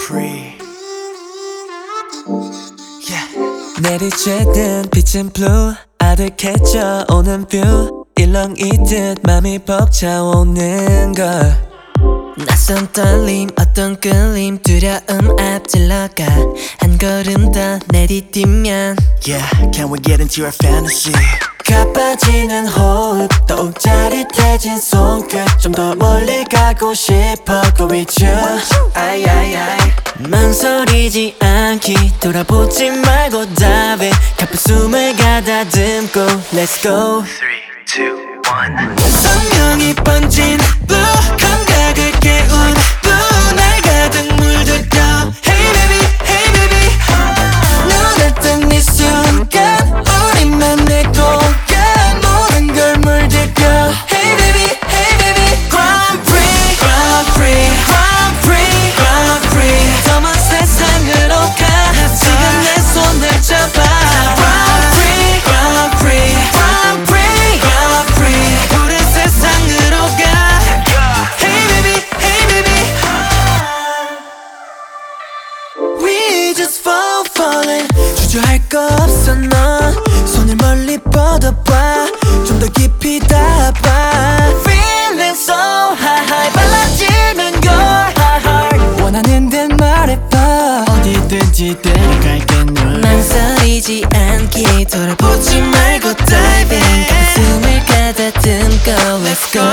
Free. 내리쬐든 빛은 blue 아득해져 오는 뷰 일렁이듯 맘이 벅차오는 걸 낯선 떨림 어떤 끌림 두려움 앞질러가 한 걸음 더 내디뛰면 Yeah, can we get into your fantasy? 가빠지는 호흡 더욱 짜릿해진 손끝 좀 더 멀리 가고 싶어 Go with you 망설이지 않기 돌아보지 말고 dive in 가쁜 숨을 가다듬고 Let's go 3, 2, 1. 선명히 번진 blue 감각을 깨운 blue 날 가득 물들여 Hey baby, hey baby 눈에 뜬 이 순간 우리만의 공간 모든 걸 물들여 Hey baby, hey baby Grand Prix, Grand Prix, Grand Prix, Grand Prix 더 먼 세상으로 가 지금 내 손을 잡아 Grand Prix, Grand Prix, Grand Prix, Grand Prix 푸른 세상으로 가 Hey baby, hey baby We just falling 주저할 거 없어 넌 손을 멀리 뻗어봐 좀 더 깊이 닿아봐 Feeling so high 빨라지는 걸 hard 원하는 데 말해봐 어디든지 데려갈게 널 망설이지 않기 돌아보지 말고 dive in 숨을 가다듬고 Let's go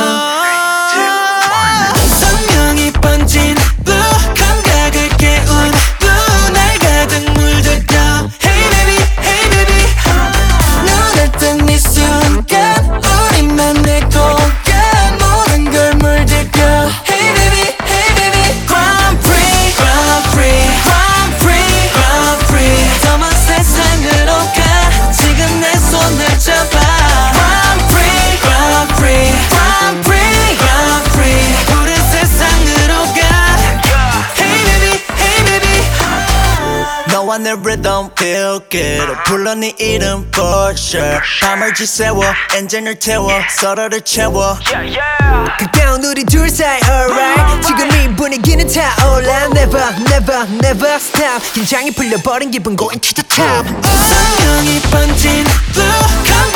선명히 번진 blue 감각을 깨운 blue 날 가득 물들여 Hey baby, hey baby 눈에 뜬 이 순간 우리만의 공간 모든 걸 물들여 Hey baby, hey baby Grand Prix, Grand Prix, Grand Prix, Grand Prix 더 먼 세상으로 가 지금 내 손을 잡아 Grand Prix, Grand Prix, Grand Prix, Grand Prix 푸른 세상으로 가 Hey baby, hey baby 너와 내 rhythm feel good 불러 네 이름 for sure 밤을 지새워 엔진을 태워 서로를 채워 가까운 우리 둘 사이 alright 지금 이 분위기는 타올라 Never never never stop 긴장이 풀려버린 기분 going to the top 선명히 번진 blue